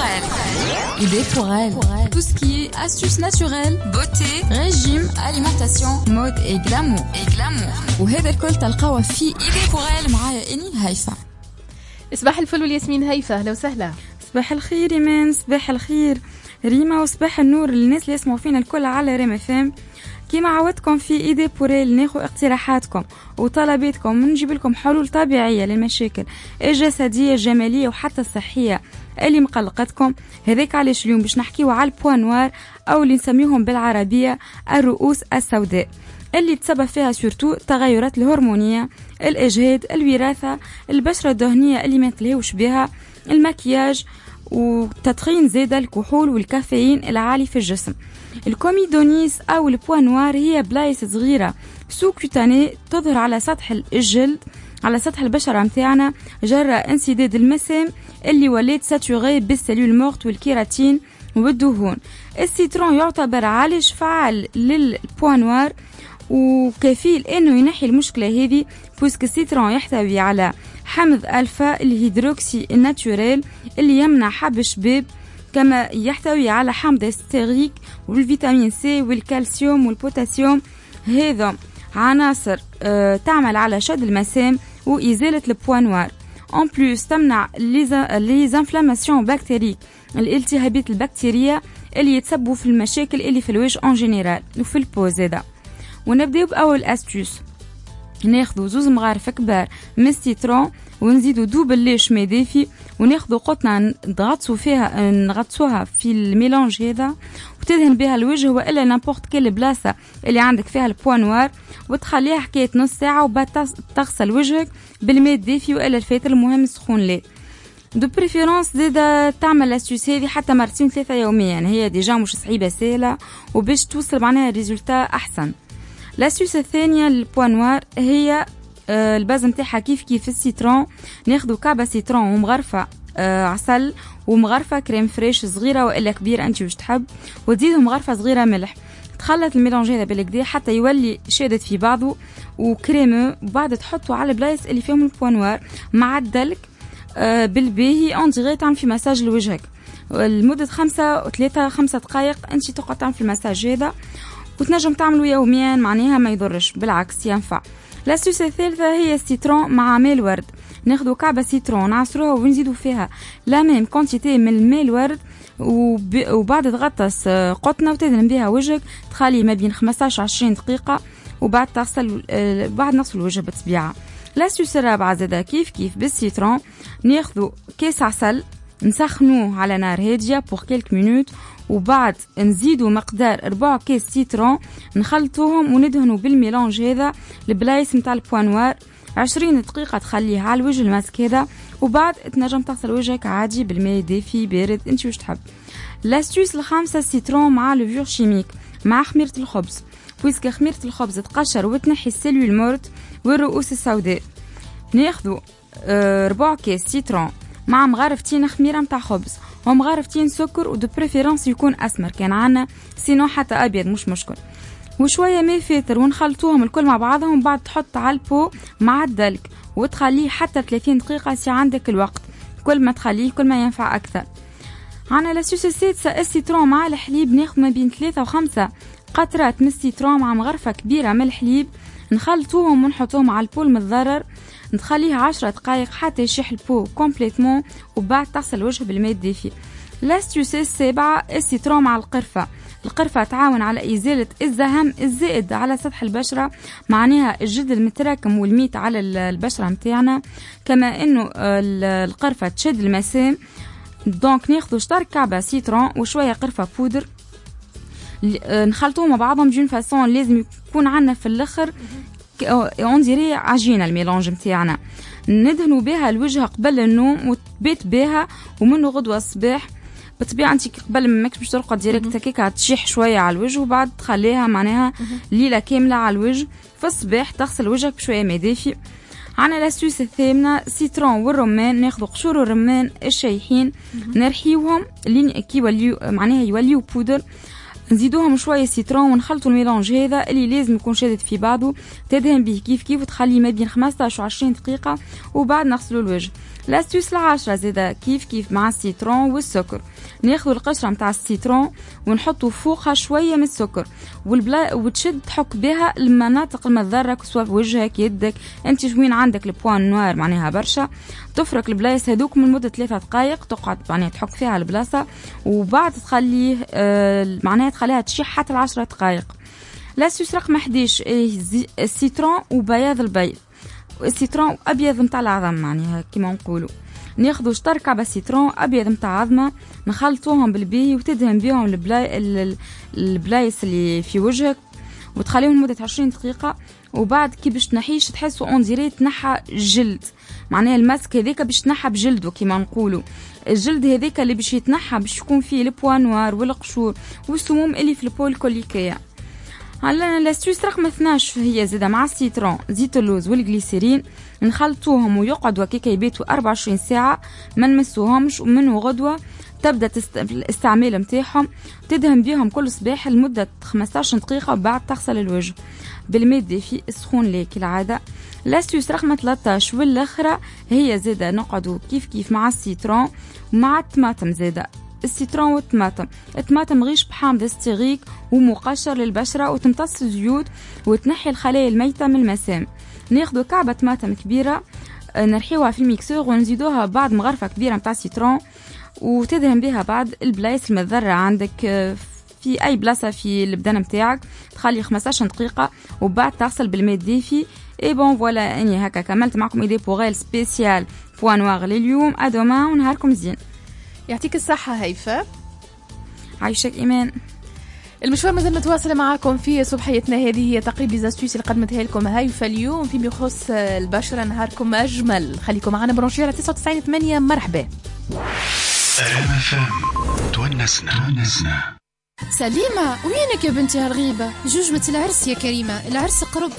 Idée pour elle. Tout ce qui est astuces naturelles, beauté, régime, alimentation, mode et glamour. وهذا الكل تلقاوه في Idée pour elle معايا إني هيفا. صباح الفل والياسمين هيفا، أهلا وسهلا. صباح الخير إيمان، صباح الخير ريما، وصباح النور للناس اللي يسمعوا فينا الكل على ريم فام. كما عودتكم في إيدي بوريل ناخو اقتراحاتكم وطلباتكم ونجيب لكم حلول طبيعية للمشاكل الجسدية الجمالية وحتى الصحية اللي مقلقتكم. هذاك علاش اليوم باش نحكيو على البوانوار أو اللي نسميهم بالعربية الرؤوس السوداء، اللي تسبب فيها سورتو التغيرات الهرمونية، الإجهاد، الوراثة، البشرة الدهنية اللي ما تلهوش بها، المكياج، وتدخين زيادة الكحول والكافيين العالي في الجسم. الكوميدونيس أو البوانوار هي بلايص صغيرة سو كوتاني تظهر على سطح الجلد، على سطح البشرة متاعنا جراء انسداد المسام اللي ولات ساتوري بالسلول مورت والكيراتين والدهون. السيترون يعتبر عالج فعال للبوانوار وكفيل انه ينحي المشكلة هذه، بوسك السيترون يحتوي على حمض ألفا الهيدروكسي الناتوريل اللي يمنع حب الشباب، كما يحتوي على حمض ستيريك والفيتامين سي والكالسيوم والبوتاسيوم. هذا عناصر تعمل على شد المسام وإزالة البوانوار. en plus تمنع les inflammations بكتيريك، الالتهابات البكتيرية اللي يتسببوا في المشاكل اللي في الوجه en général وفي البوز. هذا ونبدأ بأول أستوس. ناخذوا 2 مغارف كبار من السيترون ونزيدوا دوبل ليش ماء دافي، وناخذوا قطنه نغطسوها في الميلانج هذا وتدهن بها الوجه والا نابورت كل بلاصه اللي عندك فيها البوانوار، وتخليها حكايه نص ساعه وبعد تغسل وجهك بالماء الدافي والا الفاتر، المهم سخون لا دو بريفيرونس. زيدا تعمل لاستيوس هذه حتى 2-3 يوميا، يعني هي ديجا مش صعيبه سهله وباش توصل معناها ريزولتا احسن. الأستوس الثانية للبوانوار هي الباز نتاعها كيف السيترون. ناخذوا كعبة سيترون ومغرفة عسل ومغرفة كريم فريش صغيرة وإلا كبيرة أنت وش تحب، وتزيدهم مغرفة صغيرة ملح. تخلط الميلانج هذا بالكدا حتى يولي شادت في بعضه وكريمو، وبعد تحطوا على البلايص اللي فيهم البوانوار مع الدلك بالباهي اندغي تعمل في مساج لوجهك لمدة 5 دقائق. أنت تقعد تعمل في المساج هذا وتنجم تعملوا يوميا، معناها ما يضرش، بالعكس ينفع. الأستوس الثالثة هي السيترون مع ماء الورد. ناخذوا كعبة سيترون نعصروها ونزيدوا فيها لا ميم كونتيتي من الماء الورد، وبعد تغطس قطنة وتدهن بها وجهك، تخلي ما بين 15-20 دقيقة وبعد تغسل بعد نغسل الوجه بالطبيعة. الأستوس الرابعة زادا كيف بالسيترون. ناخذوا كيس عسل نسخنوه على نار هادية بور كيلك مينوت، وبعد نزيدوا مقدار 4 كيس سيترون نخلطوهم وندهنوا بالميلانج هذا البلايص متاع البوانوار 20 دقيقة، تخليها على الوجه الماسك هذا، وبعد تنجم تغسل وجهك عادي بالماء دافي بارد انت وش تحب. لاستوس الخامسة السيترون مع لوفور شيميك مع خميرة الخبز، بويسك خميرة الخبز تقشر وتنحي السلول مورت والرؤوس السوداء. ناخذوا 4 كيس سيترون مع مغرفتين خميرة متاع خبز ومغرفتين سكر، ودو بريفيرانس يكون أسمر كان عنا، سينو حتى أبيض مش مشكل، وشوية ماء فاتر، ونخلطوهم الكل مع بعضهم. بعد تحط على البو مع الدلك وتخليه حتى 30 دقيقة سي عندك الوقت، كل ما تخليه كل ما ينفع أكثر. عنا الأستوس السادسة السيترون مع الحليب. ناخذ ما بين 3 و5 قطرات من السيترون مع مغرفة كبيرة من الحليب، نخلطوهم ونحطوهم على البو المتضرر، نخليه 10 دقائق حتى يشيح البو كومبليتمون، وبعد تغسل الوجه بالماء الدافي. الأستوس السابعة السيترون مع القرفة. القرفة تعاون على إزالة الزهم الزائد على سطح البشرة، معناها الجلد المتراكم والميت على البشرة متاعنا، كما إنه القرفة تشد المسام. دونك ناخذوا شطر كعبة سيترون وشوية قرفة بودر، نخلطوهم مع بعضهم دون فاسون لازم يكون عنا في الآخر اون ديري عجينه الميلانج نتاعنا، ندهنوا بها الوجه قبل النوم وتبات بها، ومنه غدوه الصباح بالطبيعه انت قبل ما ماكش باش ترقد ديريكت هكاك تشيح شويه على الوجه، وبعد تخليها معناها ليله كامله على الوجه. في الصباح تغسل وجهك بشويه ماء دافي. عنا الأستوس الثامنة السيترون والرمان. ناخذ قشور الرمان الشايحين نرحيوهم لين كي يوليو معناها يوليو بودر، نزيدوهم شويه سيترون ونخلطوا الميلانج هذا اللي لازم يكون شادد في بعضه، تدهن به كيف وتخليه ما بين 15 و20 دقيقه، وبعد نغسلوا الوجه. لاستيوس العاشرة زيدا كيف مع السيترون والسكر. ناخذ القشرة متاع السيترون ونحطه فوقها شوية من السكر وتشد تحك بها المناطق المضرة سواء في وجهك يدك انت وين عندك البوان نوار معناها برشا. تفرك البلايص هذوك من مدة 3 دقائق تقعد معناها تحك فيها البلاصة وبعد تخليه معناها تخليها تشيح حتى 10 دقائق. لاستيوس رقم 11 السيترون وبياض البيض. السيترون ابيض متاع العظم معناها كيما نقولوا. ناخذوا شطر كعبة سيترون ابيض متاع عظمه نخلطوهم بالبي وتدهن بيهم البلايص اللي في وجهك وتخليهم لمده 20 دقيقه. وبعد كي باش تنحيش تحسوا اون ديري تنحى جلد معناها الماسك هذاك باش تنحى بجلده كيما نقولوا. الجلد هذاك اللي باش يتنحى باش يكون فيه البوان نوار والقشور والسموم اللي في البول كوليكيه. هلا لاستيوس رقم 12 هي زيادة مع السيترون زيت اللوز والجليسيرين نخلطوهم ويقعدوا كيكا يبيتوا 24 ساعة ما نمسوهمش. ومن غدوة تبدأ الاستعمال متاعهم تدهن بيهم كل صباح لمدة 15 دقيقة وبعد تغسل الوجه بالماء الدافي السخون ليه كالعادة. لاستيوس رقم 13 والاخرى هي زيادة نقعدوا كيف مع السيترون ومع الطماطم زيادة. السيترون والطماطم. الطماطم غيش بحامض استغيك ومقشر للبشرة وتمتص الزيوت وتنحي الخلايا الميتة من المسام. ناخدو كعبة طماطم كبيرة نرحيوها في الميكسور ونزيدوها بعد مغرفة كبيرة متاع سيترون وتدهن بها بعد البلايص المذرة عندك في أي بلاصة في البدن متاعك تخلي 15 دقيقة وبعد تغسل بالماء الدافي. اي بون فوالا اني هكا كملت معكم ايدي بوغيل سبيسيال بوان نواغ لليوم. ادوما ونهاركم زين. يعطيك الصحة هيفا. عايشك إيمان. المشوار مازال متواصل معاكم في صبحيتنا هذه. هي تقريب ليزاستيوس اللي قدمتها لكم هيفا اليوم فيما يخص البشرة. نهاركم أجمل. خليكم معنا برونشي على 99.8. مرحبا. تونسنا. سليمة وينك يا بنتي هالغيبة؟ جوجبة العرس يا كريمة. العرس قرب